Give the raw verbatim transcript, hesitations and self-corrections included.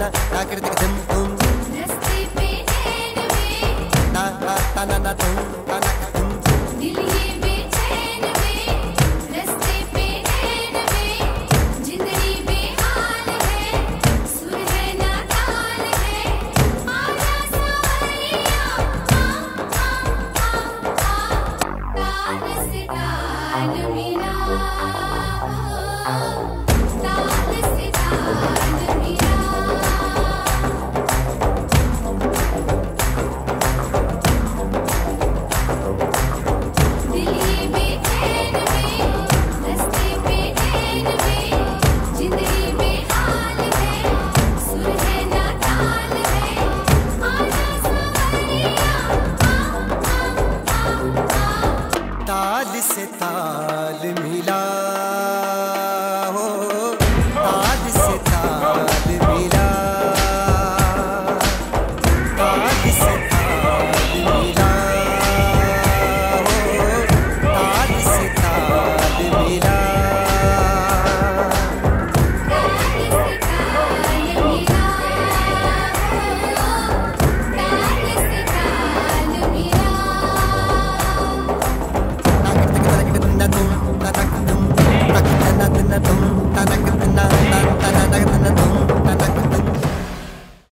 na takriti tum tum रस्ते पे नैन में na na ta na na tum ta na tum दिल ये बेचैन में रस्ते पे नैन में जिंदगी बेहाल है सुर है ना ताल है आजा सावरिया आ आ आ आ ताल से ताल मिला ताल से ताल मिला दिल ये बेचैन में रस्ते पे नैन में जिंदगी बेहाल है सुर है ना ताल है आजा सावरिया आ आ आ आ ताल से ताल मिला हो ताल से ताल मिला ताल से ताल मिला हो ताल से ताल मिला ताल से ताल मिला ताल से ताल मिला na tum ta na tum ta na na tum ta na na tum